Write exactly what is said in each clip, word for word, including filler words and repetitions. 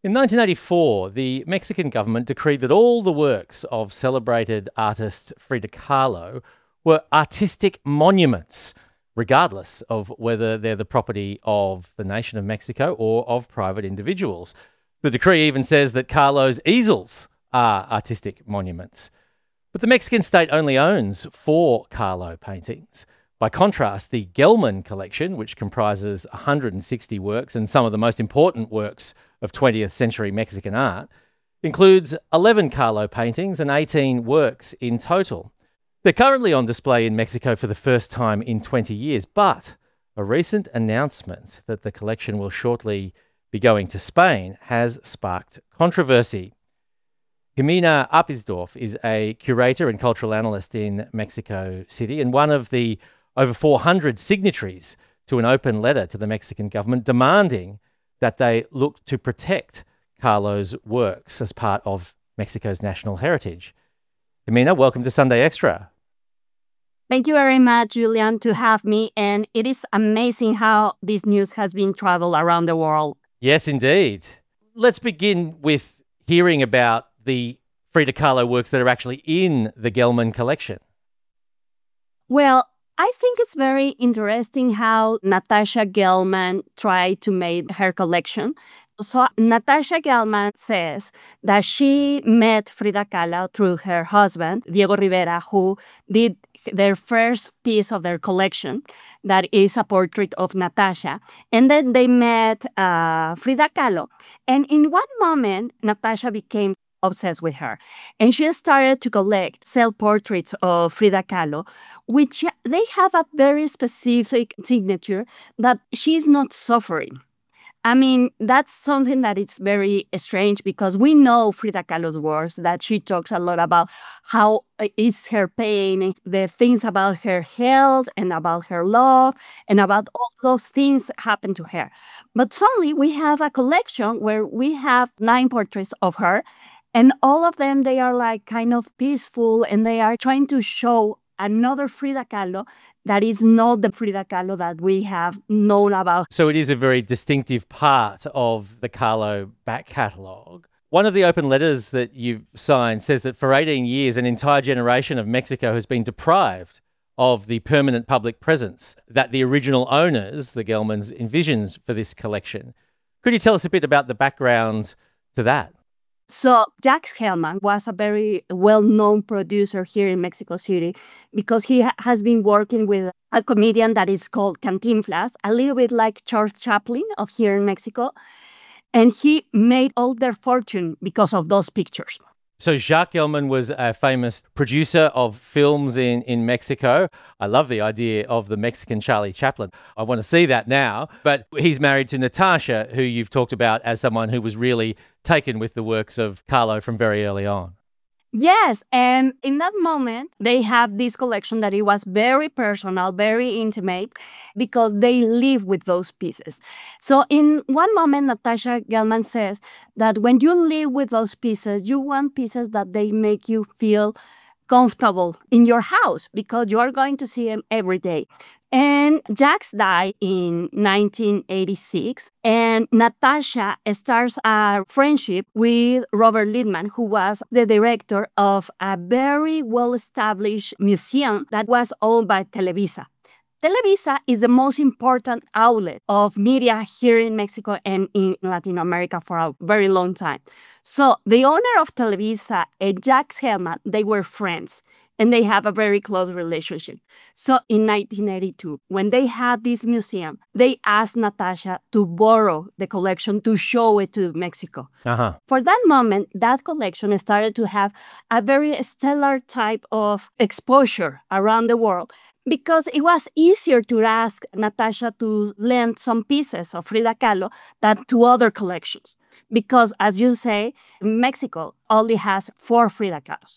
In nineteen eighty-four, the Mexican government decreed that all the works of celebrated artist Frida Kahlo were artistic monuments, regardless of whether they're the property of the nation of Mexico or of private individuals. The decree even says that Kahlo's easels are artistic monuments. But the Mexican state only owns four Kahlo paintings. By contrast, the Gelman collection, which comprises one hundred sixty works and some of the most important works of twentieth century Mexican art, includes eleven Kahlo paintings and eighteen works in total. They're currently on display in Mexico for the first time in twenty years, but a recent announcement that the collection will shortly be going to Spain has sparked controversy. Jimena Apisdorf is a curator and cultural analyst in Mexico City and one of the over four hundred signatories to an open letter to the Mexican government demanding that they look to protect Kahlo's works as part of Mexico's national heritage. Jimena, welcome to Sunday Extra. Thank you very much, Julian, to have me. And it is amazing how this news has been traveled around the world. Yes, indeed. Let's begin with hearing about the Frida Kahlo works that are actually in the Gelman collection. Well, I think it's very interesting how Natasha Gelman tried to make her collection. So Natasha Gelman says that she met Frida Kahlo through her husband, Diego Rivera, who did their first piece of their collection, that is a portrait of Natasha. And then they met uh, Frida Kahlo. And in one moment, Natasha became obsessed with her. And she started to collect self-portraits of Frida Kahlo, which they have a very specific signature that she's not suffering. I mean, that's something that is very strange because we know Frida Kahlo's works, that she talks a lot about how is her pain, the things about her health and about her love and about all those things happen to her. But suddenly we have a collection where we have nine portraits of her, and all of them, they are like kind of peaceful and they are trying to show another Frida Kahlo that is not the Frida Kahlo that we have known about. So it is a very distinctive part of the Kahlo back catalogue. One of the open letters that you've signed says that for eighteen years, an entire generation of Mexico has been deprived of the permanent public presence that the original owners, the Gelmans, envisioned for this collection. Could you tell us a bit about the background to that? So Jacques Gelman was a very well-known producer here in Mexico City because he ha- has been working with a comedian that is called Cantinflas, a little bit like Charles Chaplin of here in Mexico. And he made all their fortune because of those pictures. So Jacques Gelman was a famous producer of films in, in Mexico. I love the idea of the Mexican Charlie Chaplin. I want to see that now. But he's married to Natasha, who you've talked about as someone who was really taken with the works of Kahlo from very early on. Yes, and in that moment, they have this collection that it was very personal, very intimate, because they live with those pieces. So in one moment, Natasha Gelman says that when you live with those pieces, you want pieces that they make you feel comfortable in your house because you are going to see them every day. And Jacques died in nineteen eighty-six, and Natasha starts a friendship with Robert Littman, who was the director of a very well-established museum that was owned by Televisa. Televisa is the most important outlet of media here in Mexico and in Latin America for a very long time. So the owner of Televisa and Jacques Gelman, they were friends. And they have a very close relationship. So in nineteen eighty-two, when they had this museum, they asked Natasha to borrow the collection to show it to Mexico. Uh-huh. For that moment, that collection started to have a very stellar type of exposure around the world because it was easier to ask Natasha to lend some pieces of Frida Kahlo than to other collections. Because, as you say, Mexico only has four Frida Kahlos.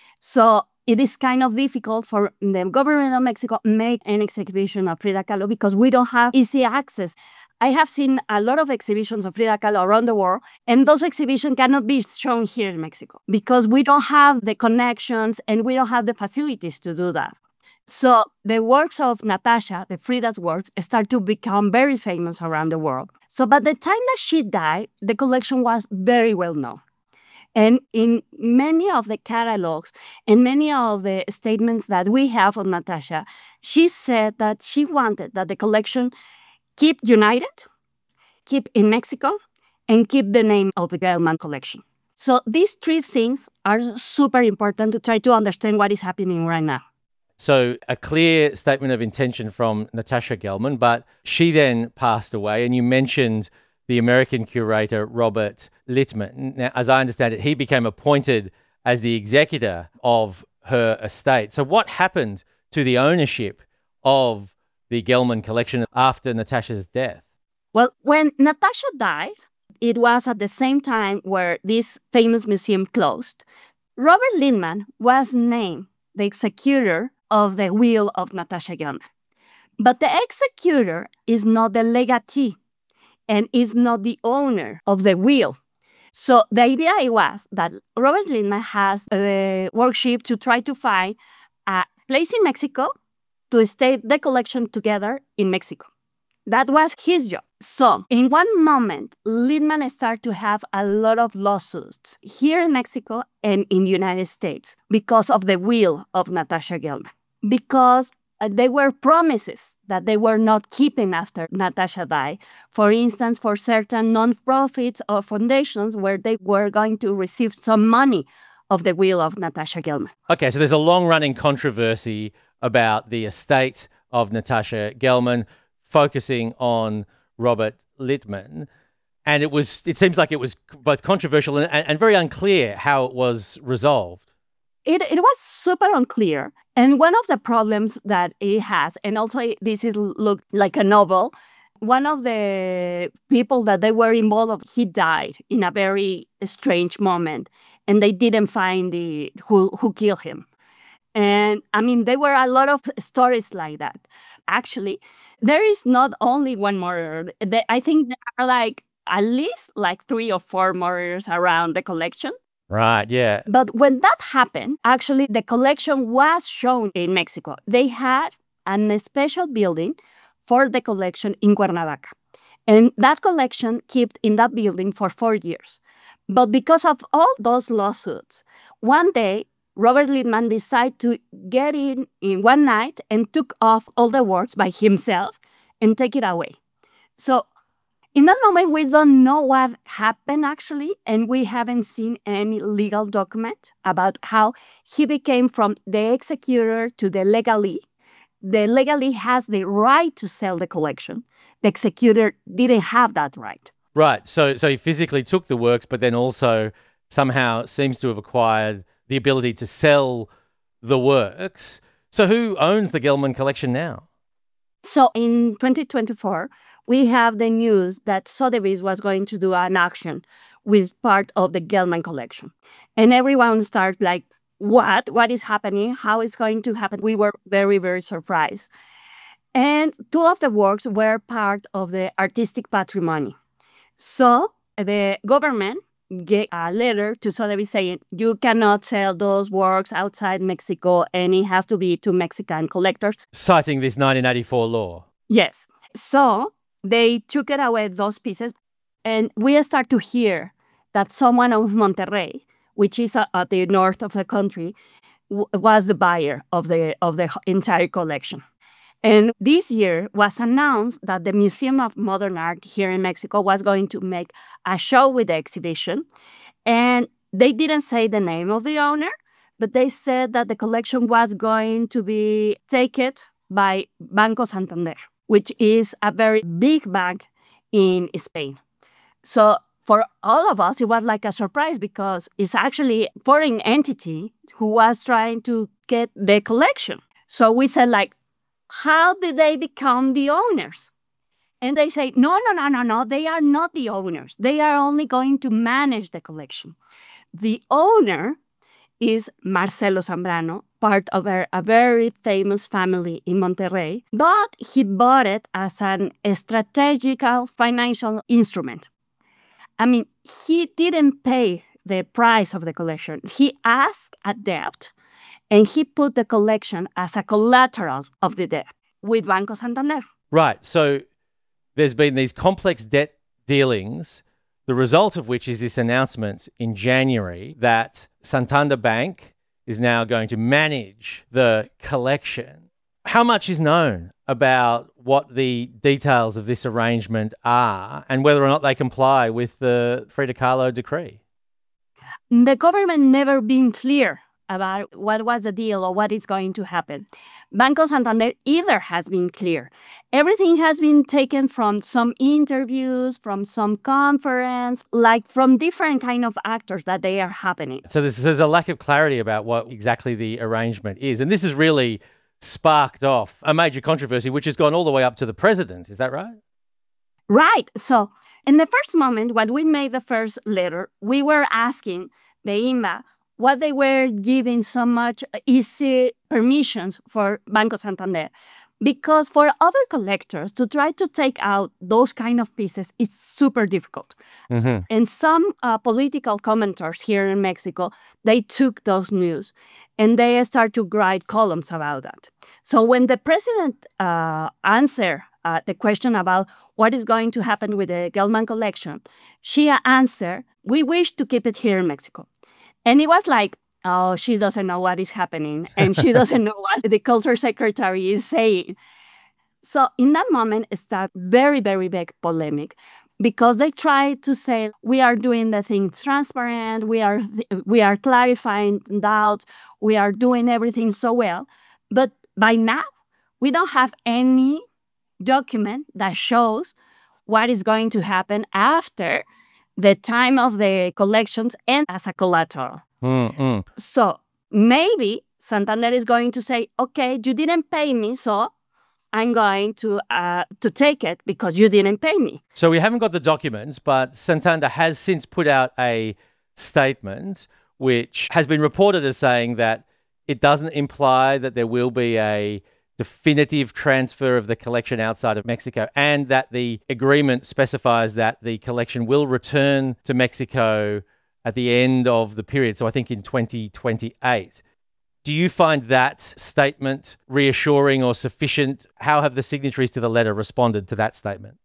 So it is kind of difficult for the government of Mexico to make an exhibition of Frida Kahlo because we don't have easy access. I have seen a lot of exhibitions of Frida Kahlo around the world, and those exhibitions cannot be shown here in Mexico because we don't have the connections and we don't have the facilities to do that. So the works of Natasha, the Frida's works, start to become very famous around the world. So by the time that she died, the collection was very well known. And in many of the catalogs and many of the statements that we have of Natasha, she said that she wanted that the collection keep united, keep in Mexico, and keep the name of the Gelman collection. So these three things are super important to try to understand what is happening right now. So a clear statement of intention from Natasha Gelman, but she then passed away, and you mentioned the American curator, Robert Littman. Now, as I understand it, he became appointed as the executor of her estate. So what happened to the ownership of the Gelman collection after Natasha's death? Well, when Natasha died, it was at the same time where this famous museum closed. Robert Littman was named the executor of the will of Natasha Gelman. But the executor is not the legatee and is not the owner of the will. So the idea was that Robert Littman has the workshop to try to find a place in Mexico to stay the collection together in Mexico. That was his job. So in one moment, Littman started to have a lot of lawsuits here in Mexico and in the United States because of the will of Natasha Gelman. Because uh, they were promises that they were not keeping after Natasha died. For instance, for certain non-profits or foundations where they were going to receive some money of the will of Natasha Gelman. Okay, so there's a long-running controversy about the estate of Natasha Gelman, focusing on Robert Littman. And it was it seems like it was both controversial and, and very unclear how it was resolved. It, it was super unclear. And one of the problems that it has, and also this is looked like a novel, one of the people that they were involved, he died in a very strange moment, and they didn't find the who, who killed him. And I mean, there were a lot of stories like that. Actually, there is not only one murder. I think there are like at least like three or four murders around the collection. Right, yeah. But when that happened, actually, the collection was shown in Mexico. They had a special building for the collection in Cuernavaca. And that collection kept in that building for four years. But because of all those lawsuits, one day, Robert Littman decided to get in in one night and took off all the works by himself and take it away. So in that moment, we don't know what happened actually, and we haven't seen any legal document about how he became from the executor to the legatee. The legatee has the right to sell the collection. The executor didn't have that right. Right. So, so he physically took the works, but then also somehow seems to have acquired the ability to sell the works. So who owns the Gelman collection now? So in twenty twenty-four, we have the news that Sotheby's was going to do an auction with part of the Gelman collection. And everyone started like, what? What is happening? How is going to happen? We were very, very surprised. And two of the works were part of the artistic patrimony. So the government gave a letter to Sotheby's saying, you cannot sell those works outside Mexico, and it has to be to Mexican collectors. Citing this nineteen eighty-four law. Yes. So they took it away, those pieces, and we start to hear that someone of Monterrey, which is uh, at the north of the country, w- was the buyer of the of the entire collection. And this year was announced that the Museum of Modern Art here in Mexico was going to make a show with the exhibition. And they didn't say the name of the owner, but they said that the collection was going to be taken by Banco Santander, which is a very big bank in Spain. So for all of us, it was like a surprise because it's actually a foreign entity who was trying to get the collection. So we said like, how did they become the owners? And they say, no, no, no, no, no, they are not the owners. They are only going to manage the collection. The owner is Marcelo Zambrano, part of a, a very famous family in Monterrey, but he bought it as an strategical financial instrument. I mean, he didn't pay the price of the collection. He asked a debt, and he put the collection as a collateral of the debt with Banco Santander. Right. So there's been these complex debt dealings, the result of which is this announcement in January that Santander Bank is now going to manage the collection. How much is known about what the details of this arrangement are and whether or not they comply with the Frida Kahlo decree? The government never been clear about what was the deal or what is going to happen. Banco Santander either has been clear. Everything has been taken from some interviews, from some conference, like from different kind of actors that they are happening. So there's, there's a lack of clarity about what exactly the arrangement is. And this has really sparked off a major controversy, which has gone all the way up to the president. Is that right? Right. So in the first moment, when we made the first letter, we were asking the I N B A what they were giving so much easy permissions for Banco Santander. Because for other collectors to try to take out those kind of pieces is super difficult. Mm-hmm. And some uh, political commenters here in Mexico, they took those news and they start to write columns about that. So when the president uh, answered uh, the question about what is going to happen with the Gelman collection, she answered, "We wish to keep it here in Mexico." And it was like, oh, she doesn't know what is happening, and she doesn't know what the culture secretary is saying. So in that moment, it started very, very big polemic because they tried to say, we are doing the things transparent, we are we are clarifying doubts, we are doing everything so well. But by now, we don't have any document that shows what is going to happen after the time of the collections and as a collateral. Mm-hmm. So maybe Santander is going to say, okay, you didn't pay me, so I'm going to uh, to take it because you didn't pay me. So we haven't got the documents, but Santander has since put out a statement which has been reported as saying that it doesn't imply that there will be a definitive transfer of the collection outside of Mexico, and that the agreement specifies that the collection will return to Mexico at the end of the period, so I think in twenty twenty-eight. Do you find that statement reassuring or sufficient? How have the signatories to the letter responded to that statement?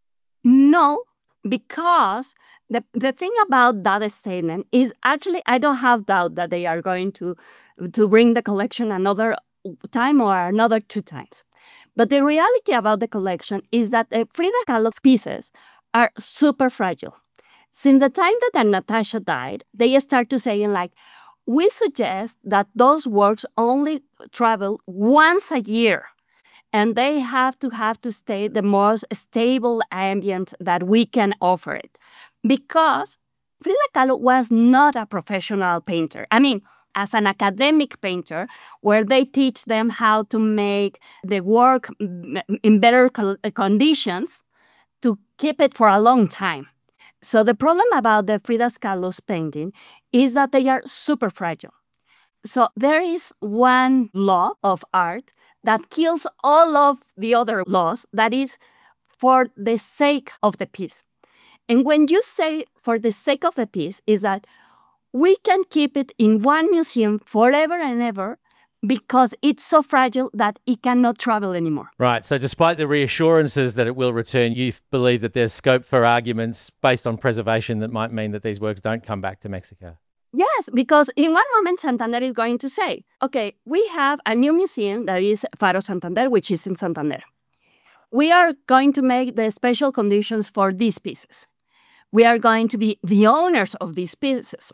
No, because the, the thing about that statement is actually I don't have doubt that they are going to, to bring the collection another time or another two times. But the reality about the collection is that the Frida Kahlo pieces are super fragile. Since the time that Natasha died, they start to saying like, we suggest that those works only travel once a year, and they have to have to stay the most stable ambient that we can offer it. Because Frida Kahlo was not a professional painter. I mean, as an academic painter, where they teach them how to make the work in better conditions to keep it for a long time. So the problem about the Frida Kahlo's painting is that they are super fragile. So there is one law of art that kills all of the other laws, that is for the sake of the piece. And when you say for the sake of the piece, is that we can keep it in one museum forever and ever because it's so fragile that it cannot travel anymore. Right. So despite the reassurances that it will return, you believe that there's scope for arguments based on preservation that might mean that these works don't come back to Mexico. Yes, because in one moment, Santander is going to say, okay, we have a new museum that is Faro Santander, which is in Santander. We are going to make the special conditions for these pieces. We are going to be the owners of these pieces.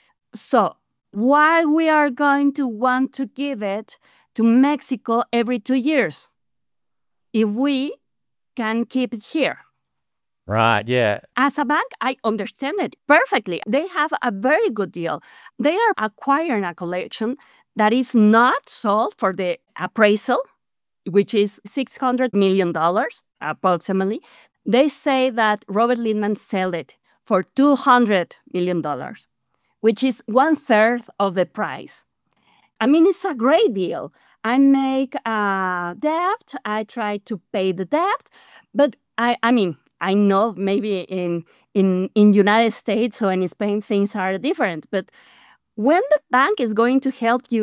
So why we are going to want to give it to Mexico every two years if we can keep it here? Right, yeah. As a bank, I understand it perfectly. They have a very good deal. They are acquiring a collection that is not sold for the appraisal, which is six hundred million dollars approximately. They say that Robert Lindman sold it for two hundred million dollars. Which is one third of the price. I mean, it's a great deal. I make a debt, I try to pay the debt, but I, I mean, I know maybe in in in United States or in Spain things are different, but when the bank is going to help you,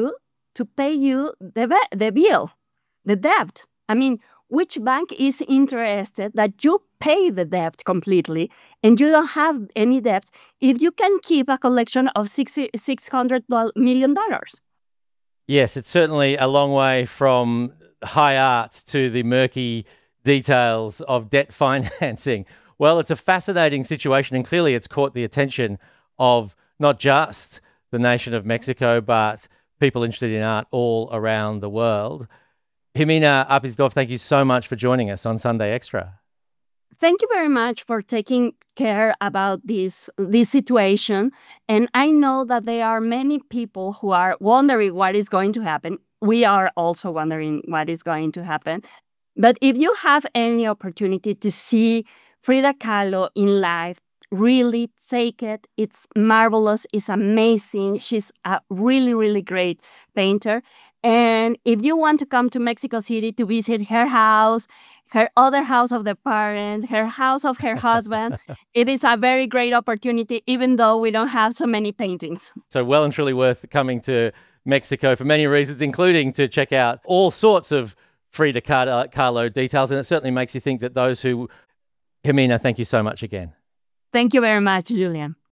to pay you the, be- the bill, the debt. I mean, which bank is interested that you pay the debt completely and you don't have any debts if you can keep a collection of six hundred million dollars? Yes, it's certainly a long way from high art to the murky details of debt financing. Well, it's a fascinating situation, and clearly it's caught the attention of not just the nation of Mexico, but people interested in art all around the world. Jimena Apisdorff, thank you so much for joining us on Sunday Extra. Thank you very much for taking care about this, this situation. And I know that there are many people who are wondering what is going to happen. We are also wondering what is going to happen. But if you have any opportunity to see Frida Kahlo in life, really take it. It's marvelous. It's amazing. She's a really, really great painter. And if you want to come to Mexico City to visit her house, her other house of the parents, her house of her husband, it is a very great opportunity, even though we don't have so many paintings. So well and truly worth coming to Mexico for many reasons, including to check out all sorts of Frida Kahlo details. And it certainly makes you think that those who... Jimena, thank you so much again. Thank you very much, Julian.